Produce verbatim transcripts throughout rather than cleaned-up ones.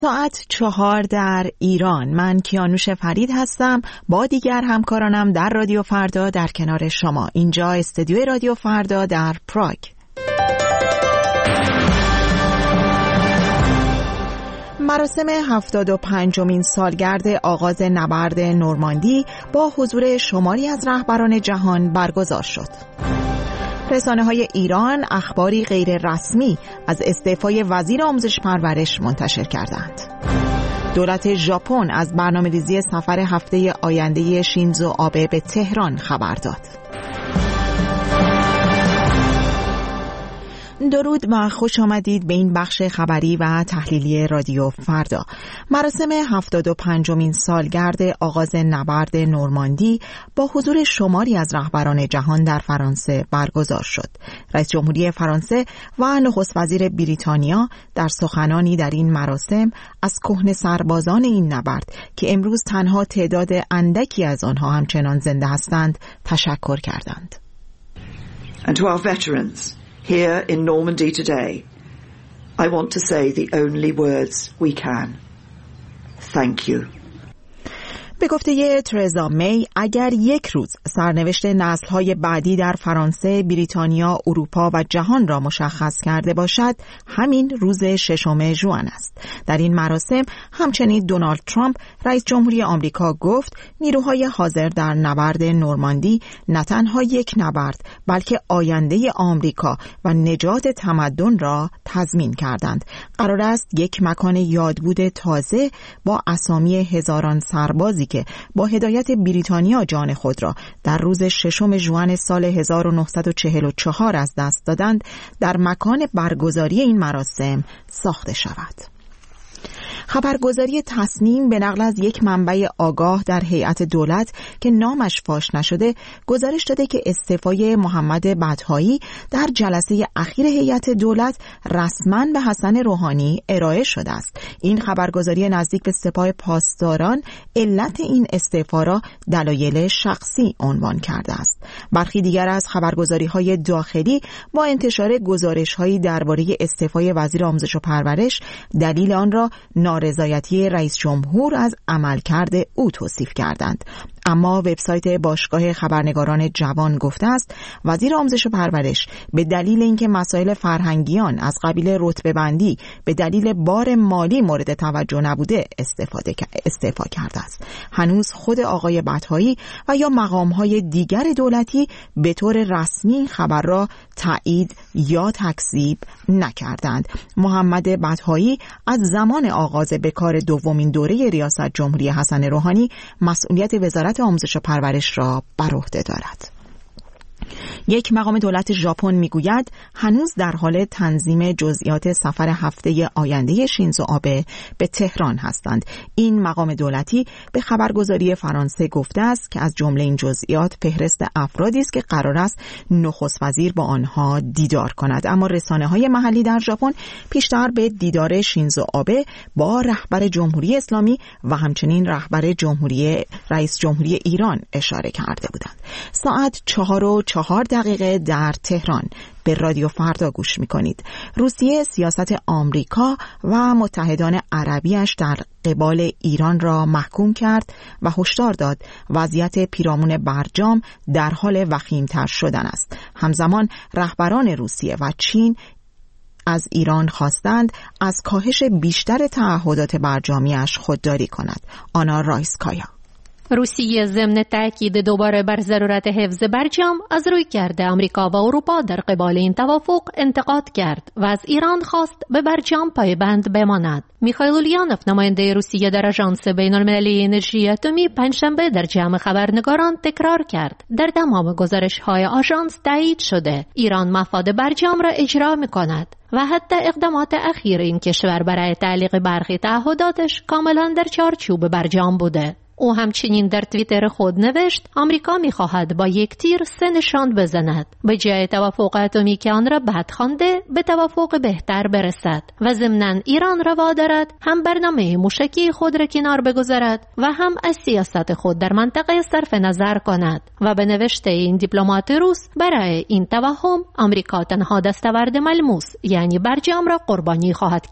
ساعت چهار در ایران. من کیانوش فرید هستم با دیگر همکارانم در رادیو فردا در کنار شما. اینجا استودیوی رادیو فردا در پراگ. مراسم هفتاد و پنجمین سالگرد آغاز نبرد نورماندی با حضور شماری از رهبران جهان برگزار شد. رسانه‌های ایران اخباری غیر رسمی از استعفای وزیر آموزش پرورش منتشر کردند. دولت ژاپن از برنامه‌ریزی سفر هفته آینده شینزو آبه به تهران خبر داد. درود و خوش آمدید به این بخش خبری و تحلیلی رادیو فردا. مراسم هفتاد و پنجمین سالگرد آغاز نبرد نورماندی با حضور شماری از رهبران جهان در فرانسه برگزار شد. رئیس جمهوری فرانسه و نخست وزیر بریتانیا در سخنانی در این مراسم از کهنه سربازان این نبرد که امروز تنها تعداد اندکی از آنها همچنان زنده هستند تشکر کردند. And to our veterans here in Normandy today, I want to say the only words we can. Thank you. به گفته ترزا می، اگر یک روز سرنوشت نسل‌های بعدی در فرانسه، بریتانیا، اروپا و جهان را مشخص کرده باشد، همین روز ششم ژوئن است. در این مراسم همچنین دونالد ترامپ رئیس جمهوری آمریکا گفت نیروهای حاضر در نبرد نورماندی نه تنها یک نبرد بلکه آینده آمریکا و نجات تمدن را تضمین کردند. قرار است یک مکان یادبود تازه با اسامی هزاران سربازی که با هدایت بریتانیا جان خود را در روز ششم ژوئن سال هزار و نهصد و چهل و چهار از دست دادند در مکان برگزاری این مراسم ساخته شود. خبرگزاری تصنیم به نقل از یک منبع آگاه در هیئت دولت که نامش فاش نشده گزارش داده که استعفای محمد بدهایی در جلسه اخیر هیئت دولت رسما به حسن روحانی ارائه شده است. این خبرگزاری نزدیک به سپاه پاسداران علت این استعفا را دلایل شخصی عنوان کرده است. برخی دیگر از خبرگزاری‌های داخلی با انتشار گزارش‌هایی درباره استعفای وزیر آموزش و پرورش دلیل آن را نارضایتی رئیس جمهور از عملکرد او توصیف کردند. اما وبسایت باشگاه خبرنگاران جوان گفته است وزیر آموزش و پرورش به دلیل اینکه مسائل فرهنگیان از قبیل رتبه بندی به دلیل بار مالی مورد توجه نبوده استفاده استعفا کرده است. هنوز خود آقای بدهایی و یا مقام‌های دیگر دولتی به طور رسمی خبر را تایید یا تکذیب نکردند. محمد بدهایی از زمان آغاز به کار دومین دوره ریاست جمهوری حسن روحانی مسئولیت وزارت آموزش و پرورش را بر عهده دارد. یک مقام دولت ژاپن میگوید هنوز در حال تنظیم جزئیات سفر هفته آینده شینزو آبه به تهران هستند. این مقام دولتی به خبرگزاری فرانسه گفته است که از جمله این جزئیات فهرست افرادی است که قرار است نخست وزیر با آنها دیدار کند. اما رسانه‌های محلی در ژاپن پیشتر به دیدار شینزو آبه با رهبر جمهوری اسلامی و همچنین رهبر جمهوری رئیس جمهوری ایران اشاره کرده بودند. ساعت چهار و چهار دقیقه در تهران به رادیو فردا گوش می‌کنید. روسیه سیاست آمریکا و متحدان عربیش در قبال ایران را محکوم کرد و هشدار داد وضعیت پیرامون برجام در حال وخیم‌تر شدن است. همزمان رهبران روسیه و چین از ایران خواستند از کاهش بیشتر تعهدات برجامیش خودداری کند. آنا رایسکایا. روسیه ضمن تاکید دوباره بر ضرورت حفظ برجام از رویکرد آمریکا و اروپا در قبال این توافق انتقاد کرد و از ایران خواست به برجام پایبند بماند. میخائیل اولیانوف نماینده روسیه در آژانس بین‌المللی انرژی اتمی پنجشنبه در جمع خبرنگاران تکرار کرد در تمام گزارش‌های آژانس تایید شده ایران مفاد برجام را اجرا می‌کند و حتی اقدامات اخیر این کشور برای تعلیق برخی تعهداتش کاملا در چارچوب برجام بوده. او همچنین در توییتر خود نوشت آمریکا می‌خواهد با یک تیر سه نشان بزند به جای توافق اتمی که آن را بد خوانده به توافق بهتر برسد و ضمناً ایران را وادارد هم برنامه موشکی خود را کنار بگذارد و هم از سیاست خود در منطقه صرف نظر کند و به نوشته این دیپلمات روس برای این توهم آمریکا تنها دستاورد ملموس یعنی برجام را قربانی خواهد کرد.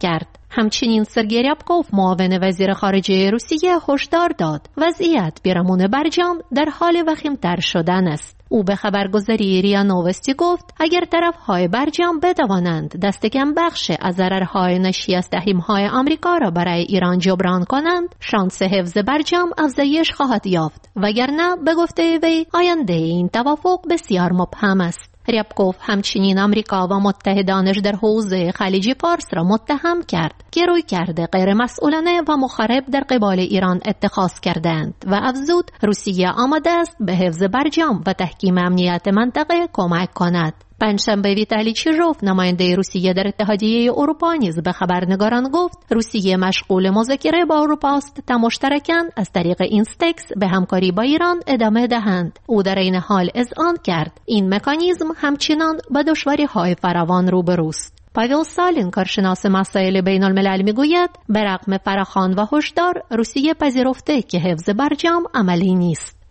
همچنین سرگئی ریابکوف معاون وزیر خارجه روسیه هشدار داد وضعیت پیرامون برجام در حال وخیم‌تر شدن است. او به خبرگزاری ریا نووستی گفت اگر طرف‌های برجام بتوانند دست کم بخش از ضررهای ناشی از تحریم‌های آمریکا را برای ایران جبران کنند، شانس حفظ برجام افزایش خواهد یافت، وگرنه به گفته وی آینده این توافق بسیار مبهم است. ریابکوف همچنین آمریکا و متحدانش در حوزه خلیج فارس را متهم کرد که رویکرد غیر مسئولانه و مخرب در قبال ایران اتخاذ کردند و افزود روسیه آماده است به حفظ برجام و تحکیم امنیت منطقه کمک کند. پنجشنبه ویتالی چیروف نماینده روسیه در اتحادیه اروپا نیز به خبرنگاران گفت روسیه مشغول مذاکره با اروپا است تا مشترکاً از طریق اینستکس به همکاری با ایران ادامه دهند. او در این حال اذعان کرد این مکانیزم همچنان با دشواری‌های فراوان روبروست. پاول سالین کارشناس مسائل بین الملل میگوید به رغم فراخوان و هشدار روسیه پذیرفته که حفظ برجام عملی نیست.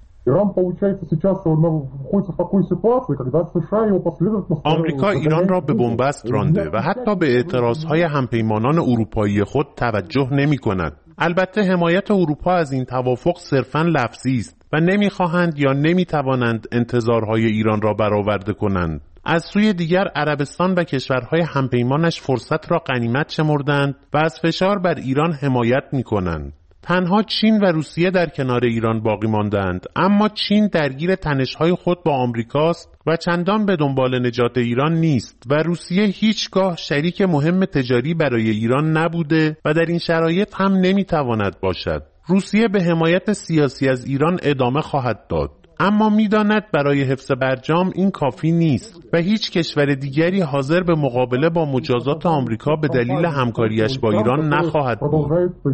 آمریکا ایران را به بنبست رانده و حتی به اعتراضهای همپیمانان اروپایی خود توجه نمی کند. البته حمایت اروپا از این توافق صرفاً لفظی است و نمی‌خواهند یا نمی‌توانند انتظارهای ایران را برآورده کنند. از سوی دیگر عربستان و کشورهای همپیمانش فرصت را غنیمت شمردند و از فشار بر ایران حمایت می‌کنند. تنها چین و روسیه در کنار ایران باقی ماندند، اما چین درگیر تنش‌های خود با آمریکاست و چندان به دنبال نجات ایران نیست و روسیه هیچگاه شریک مهم تجاری برای ایران نبوده و در این شرایط هم نمی‌تواند باشد. روسیه به حمایت سیاسی از ایران ادامه خواهد داد، اما می‌داند برای حفظ برجام این کافی نیست و هیچ کشور دیگری حاضر به مقابله با مجازات آمریکا به دلیل همکاریش با ایران نخواهد بود.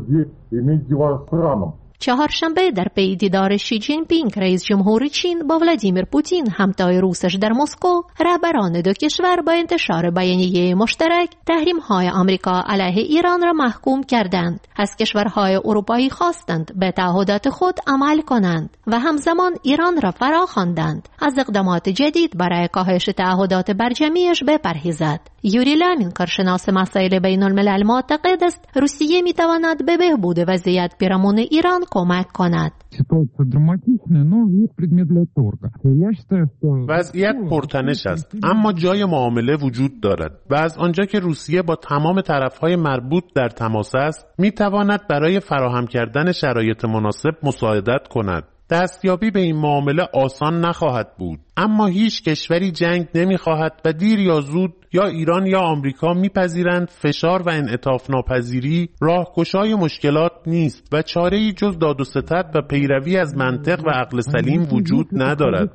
چهارشنبه در پی دیدار شی جین پینگ رئیس جمهور چین با ولادیمیر پوتین همتای روسش در مسکو، رهبران دو کشور با انتشار بیانیه مشترک تحریم‌های آمریکا علیه ایران را محکوم کردند. از کشورهای اروپایی خواستند به تعهدات خود عمل کنند و همزمان ایران را فراخواندند از اقدامات جدید برای کاهش تعهدات برجمیش بپرهیزد. یوری لامین کارشناس مسائل بین الملل معتقد است روسیه می‌تواند به بهبود وضعیت پیرامون ایران کمک کند. وضعیت پرتنش است، اما جای معامله وجود دارد و از آنجا که روسیه با تمام طرفهای مربوط در تماس است، می‌تواند برای فراهم کردن شرایط مناسب مساعدت کند. دستیابی به این معامله آسان نخواهد بود، اما هیچ کشوری جنگ نمی‌خواهد و دیر یا زود یا ایران یا آمریکا می‌پذیرند فشار و انعطاف ناپذیری راهگشای مشکلات نیست و چاره‌ای جز داد و ستد و پیروی از منطق و عقل سلیم وجود ندارد.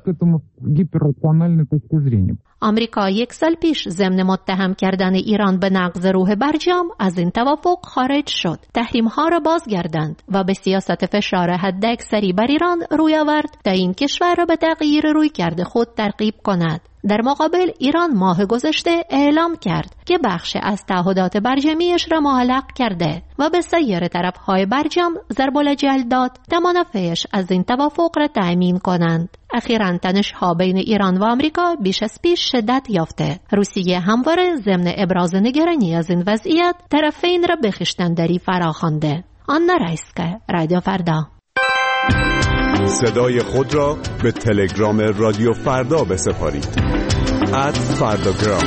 آمریکا یک سال پیش ضمن متهم کردن ایران به نقض روح برجام از این توافق خارج شد. تحریم‌ها را بازگرداند و به سیاست فشار حداکثری بر ایران روی آورد تا این کشور را به تغییر رویکرد خود ترغیب کند. در مقابل ایران ماه گذشته اعلام کرد که بخش از تعهدات برجمیش را معلق کرده و به سایر طرف‌های برجام ضرب الجل داد تا منافعش از این توافق را تأمین کنند. اخیراً تنش‌ها بین ایران و آمریکا بیش از پیش شدت یافته. روسیه همواره ضمن ابراز نگرانی از این وضعیت طرفین را به خویشتن‌داری فراخوانده. آنا رایسکا، رادیو فردا. صدای خود را به تلگرام رادیو فردا بسپارید. ات فرداگرام.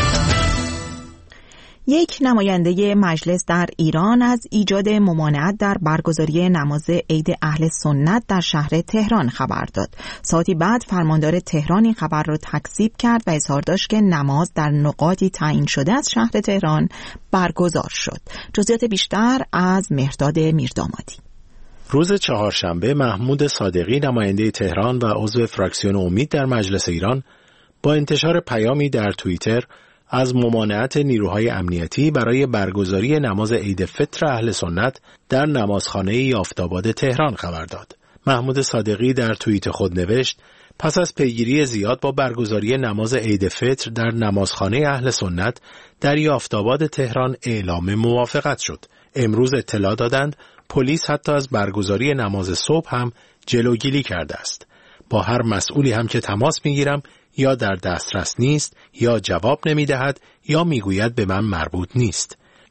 یک نماینده مجلس در ایران از ایجاد ممانعت در برگزاری نماز عید اهل سنت در شهر تهران خبر داد. ساعتی بعد فرماندار تهران این خبر را تکذیب کرد و اظهار داشت که نماز در نقاطی تعیین شده از شهر تهران برگزار شد. جزئیات بیشتر از مهرداد میردامادی. روز چهارشنبه محمود صادقی نماینده تهران و عضو فراکسیون امید در مجلس ایران با انتشار پیامی در توییتر از ممانعت نیروهای امنیتی برای برگزاری نماز عید فطر اهل سنت در نمازخانه یافت‌آباد تهران خبر داد. محمود صادقی در توییت خود نوشت: پس از پیگیری زیاد با برگزاری نماز عید فطر در نمازخانه اهل سنت در یافت‌آباد تهران اعلام موافقت شد. امروز اطلاع دادند پلیس حتی از برگزاری نماز صبح هم جلوگیری کرده است. با هر مسئولی هم که تماس میگیرم یا در دسترس نیست یا جواب نمیدهد یا میگوید به من مربوط نیست.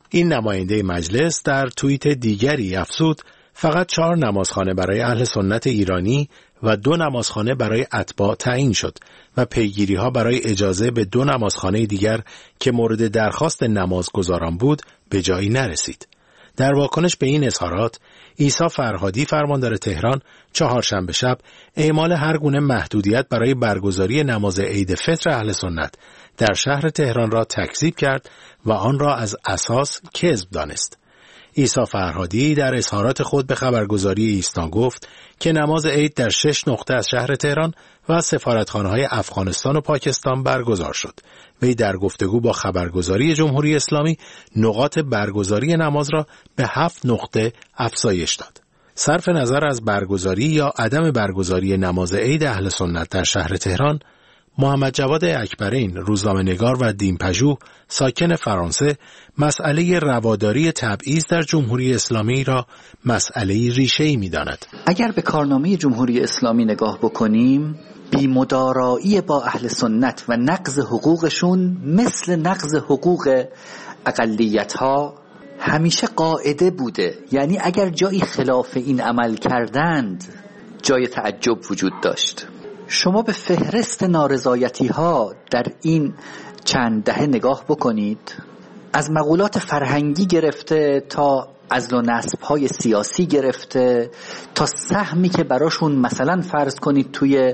این نماینده مجلس در توییت دیگری افزود فقط چهار نمازخانه برای اهل سنت ایرانی و دو نمازخانه برای اتباع تعیین شد و پیگیری‌ها برای اجازه به دو نمازخانه دیگر که مورد درخواست نمازگزاران بود به جایی نرسید. در واکنش به این اظهارات، عیسی فرهادی فرماندار تهران چهارشنبه شب اعمال هر گونه محدودیت برای برگزاری نماز عید فطر اهل سنت در شهر تهران را تکذیب کرد و آن را از اساس کذب دانست. عیسی فرهادی در اظهارات خود به خبرگزاری ایسنا گفت که نماز عید در شش نقطه از شهر تهران و سفارتخانه‌های افغانستان و پاکستان برگزار شد. وی در گفتگو با خبرگزاری جمهوری اسلامی نقاط برگزاری نماز را به هفت نقطه افزایش داد. صرف نظر از برگزاری یا عدم برگزاری نماز عید اهل سنت در شهر تهران، محمد جواد اکبرین، روزنامه‌نگار و دینپژوه ساکن فرانسه، مسئله رواداری تبعیض در جمهوری اسلامی را مسئله ریشه‌ای می‌داند. اگر به کارنامه جمهوری اسلامی نگاه بکنیم، بی‌مدارایی با اهل سنت و نقض حقوقشون مثل نقض حقوق اقلیت‌ها همیشه قاعده بوده. یعنی اگر جایی خلاف این عمل کردند، جای تعجب وجود داشت. شما به فهرست نارضایتی ها در این چند دهه نگاه بکنید، از مقولات فرهنگی گرفته تا عزل و نصب های سیاسی گرفته تا سهمی که براشون مثلا فرض کنید توی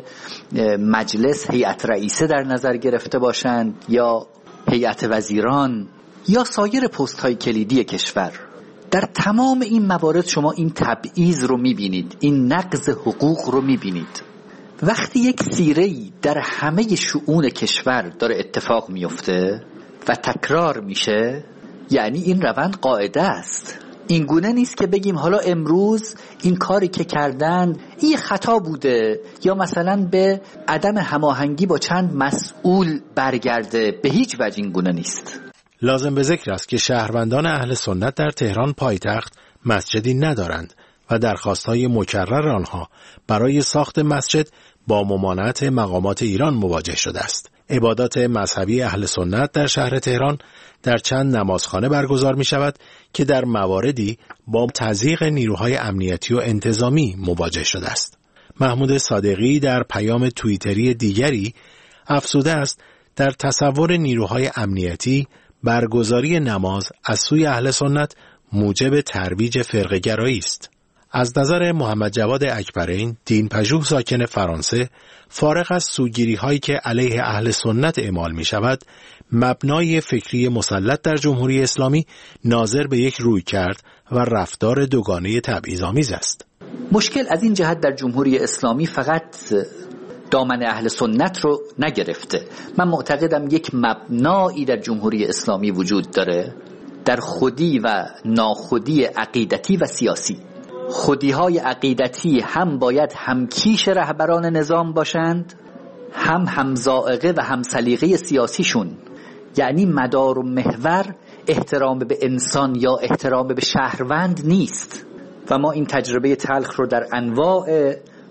مجلس هیئت رئیسه در نظر گرفته باشند یا هیئت وزیران یا سایر پست های کلیدی کشور، در تمام این موارد شما این تبعیض رو میبینید، این نقض حقوق رو میبینید. وقتی یک سیره‌ای در همه شؤون کشور داره اتفاق میفته و تکرار میشه، یعنی این روند قاعده است. این گونه نیست که بگیم حالا امروز این کاری که کردن این خطا بوده یا مثلا به عدم هماهنگی با چند مسئول برگرده. به هیچ وجه این گونه نیست. لازم به ذکر است که شهروندان اهل سنت در تهران پایتخت مسجدی ندارند و درخواست‌های مکرر آنها برای ساخت مسجد با ممانعت مقامات ایران مواجه شده است. عبادات مذهبی اهل سنت در شهر تهران در چند نمازخانه برگزار می شود که در مواردی با تضییق نیروهای امنیتی و انتظامی مواجه شده است. محمود صادقی در پیام توییتری دیگری افزوده است در تصور نیروهای امنیتی برگزاری نماز از سوی اهل سنت موجب ترویج فرقه‌گرایی است. از نظر محمد جواد اکبرین، دینپژوه ساکن فرانسه، فارغ از سوگیری هایی که علیه اهل سنت اعمال می شود، مبنای فکری مسلط در جمهوری اسلامی ناظر به یک رویکرد و رفتار دوگانه تبعیض‌آمیز است. مشکل از این جهت در جمهوری اسلامی فقط دامن اهل سنت رو نگرفته. من معتقدم یک مبنایی در جمهوری اسلامی وجود داره، در خودی و ناخودی عقیدتی و سیاسی. خودی‌های عقیدتی هم باید همکیش رهبران نظام باشند، هم همزائقه و همسلیقه سیاسیشون. یعنی مدار و محور احترام به انسان یا احترام به شهروند نیست و ما این تجربه تلخ رو در انواع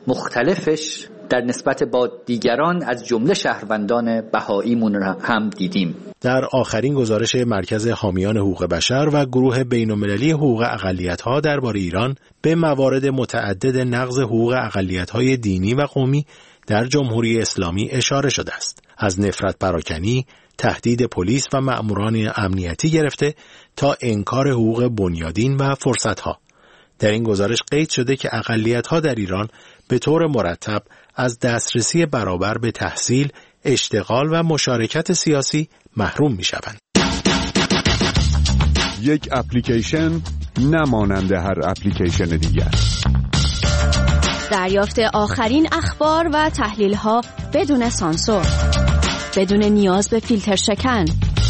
مختلفش در نسبت با دیگران از جمله شهروندان بهاییمون هم دیدیم. در آخرین گزارش مرکز حامیان حقوق بشر و گروه بین‌المللی حقوق اقلیت‌ها درباره ایران به موارد متعدد نقض حقوق اقلیت‌های دینی و قومی در جمهوری اسلامی اشاره شده است. از نفرت پراکنی، تهدید پلیس و مأموران امنیتی گرفته تا انکار حقوق بنیادین و فرصت‌ها. در این گزارش قید شده که اقلیت‌ها در ایران به طور مرتب از دسترسی برابر به تحصیل، اشتغال و مشارکت سیاسی محروم می‌شوند. یک اپلیکیشن نمانند هر اپلیکیشن دیگر. دریافت آخرین اخبار و تحلیل‌ها بدون سانسور، بدون نیاز به فیلتر شکن،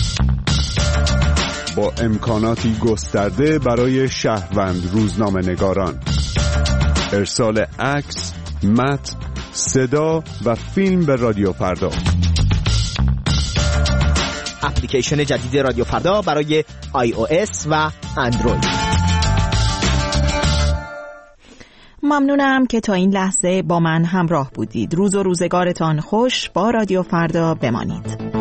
با امکاناتی گسترده برای شهروند روزنامه‌نگاران. ارسال عکس، متن، صدا و فیلم به رادیو فردا. اپلیکیشن جدید رادیو فردا برای آی او اس و اندروید. ممنونم که تا این لحظه با من همراه بودید. روز و روزگارتان خوش. با رادیو فردا بمانید.